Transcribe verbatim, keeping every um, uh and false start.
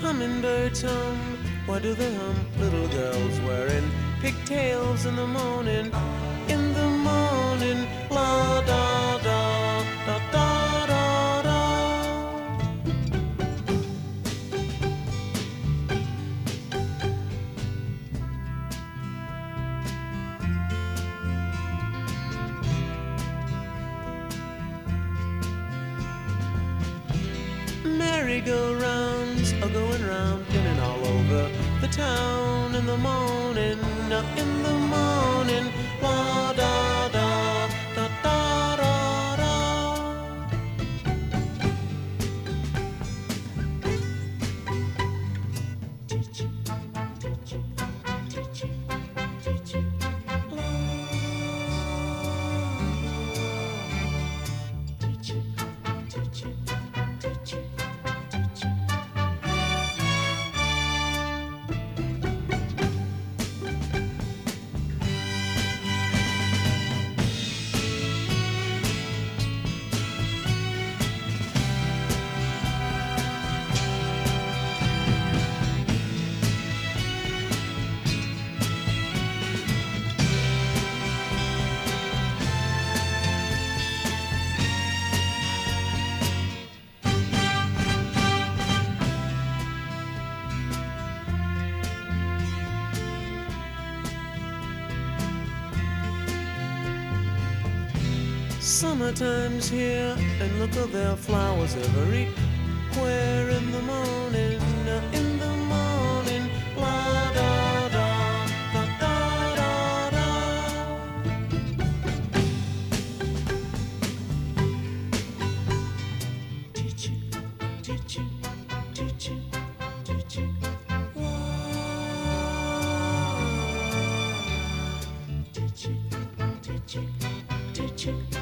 Hummingbirds hum, why do they hum? Little girls wearing pigtails in the morning, in the morning, la da da da da da da. Merry-go-rounds are going round in and all over the town in the morning, in the morning, la da da da da da da. Summertime's here, and look at their flowers everywhere in the morning, in the morning, la da da da da da da. Teach you, teach you, teach you, teach you. Teach you, teach you, teach you.